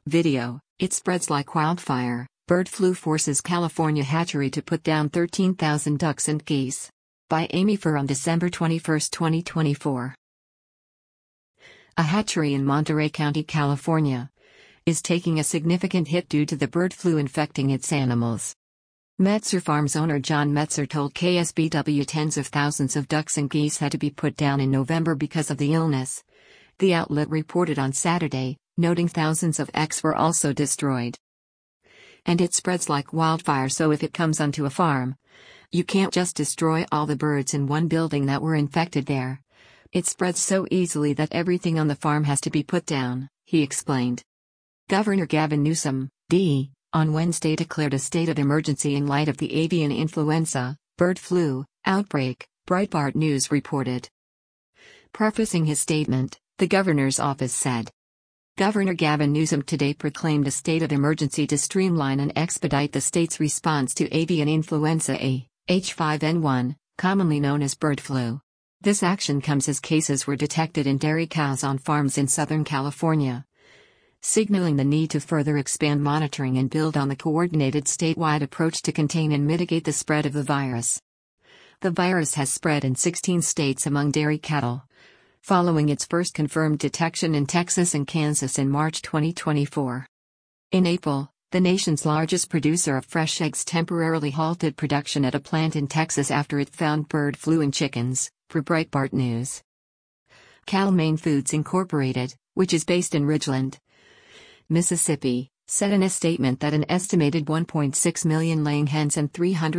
Video, it spreads like wildfire. Bird flu forces California hatchery to put down 13,000 ducks and geese. By Amy Furr on December 21, 2024. A hatchery in Monterey County, California, is taking a significant hit due to the bird flu infecting its animals. Metzer Farms owner John Metzer told KSBW tens of thousands of ducks and geese had to be put down in November because of the illness. The outlet reported on Saturday, noting thousands of eggs were also destroyed. And it spreads like wildfire, so if it comes onto a farm, you can't just destroy all the birds in one building that were infected there. It spreads so easily that everything on the farm has to be put down, he explained. Governor Gavin Newsom, D., on Wednesday declared a state of emergency in light of the avian influenza, bird flu, outbreak, Breitbart News reported. Prefacing his statement, the governor's office said, Governor Gavin Newsom today proclaimed a state of emergency to streamline and expedite the state's response to avian influenza A, H5N1, commonly known as bird flu. This action comes as cases were detected in dairy cows on farms in Southern California, signaling the need to further expand monitoring and build on the coordinated statewide approach to contain and mitigate the spread of the virus. The virus has spread in 16 states among dairy cattle, following its first confirmed detection in Texas and Kansas in March 2024. In April, the nation's largest producer of fresh eggs temporarily halted production at a plant in Texas after it found bird flu in chickens, per Breitbart News. Cal-Maine Foods Incorporated, which is based in Ridgeland, Mississippi, said in a statement that an estimated 1.6 million laying hens and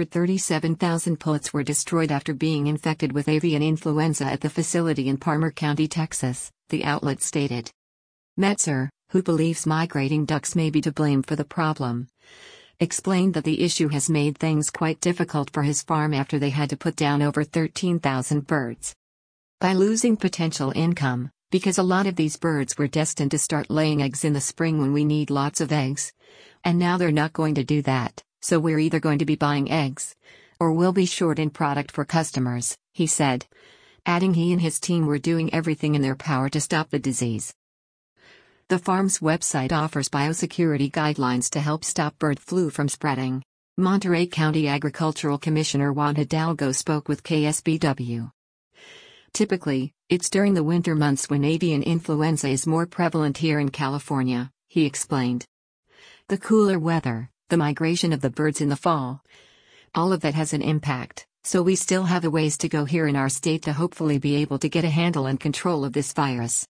337,000 pullets were destroyed after being infected with avian influenza at the facility in Palmer County, Texas, the outlet stated. Metzer, who believes migrating ducks may be to blame for the problem, explained that the issue has made things quite difficult for his farm after they had to put down over 13,000 birds. By losing potential income, because a lot of these birds were destined to start laying eggs in the spring when we need lots of eggs. And now they're not going to do that, so we're either going to be buying eggs, or we'll be short in product for customers, he said, adding he and his team were doing everything in their power to stop the disease. The farm's website offers biosecurity guidelines to help stop bird flu from spreading. Monterey County Agricultural Commissioner Juan Hidalgo spoke with KSBW. Typically, it's during the winter months when avian influenza is more prevalent here in California, he explained. The cooler weather, the migration of the birds in the fall, all of that has an impact, so we still have a ways to go here in our state to hopefully be able to get a handle and control of this virus.